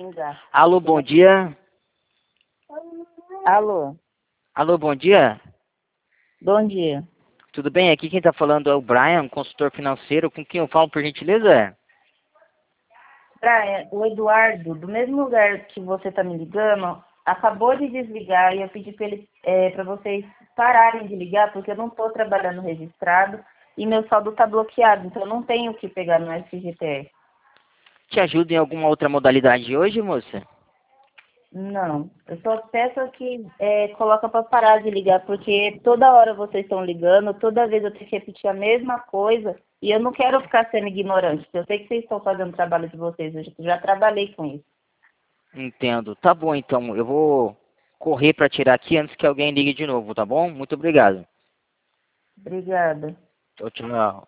xingar. Alô, bom dia. Alô, Alô, bom dia. bom dia. Tudo bem? Aqui quem tá falando é o Brian, consultor financeiro. Com quem eu falo, por gentileza? Brian, o Eduardo, do mesmo lugar que você está me ligando, acabou de desligar e eu pedi para vocês pararem de ligar, porque eu não estou trabalhando registrado e meu saldo está bloqueado, então eu não tenho o que pegar no FGTS. Te ajuda em alguma outra modalidade hoje, moça? Não, eu só peço que coloca para parar de ligar, porque toda hora vocês estão ligando, toda vez eu tenho que repetir a mesma coisa e eu não quero ficar sendo ignorante. Eu sei que vocês estão fazendo o trabalho de vocês, eu já trabalhei com isso. Entendo. Tá bom, então. Eu vou correr para tirar aqui antes que alguém ligue de novo, tá bom? Muito obrigado. Obrigada. Tchau, tchau.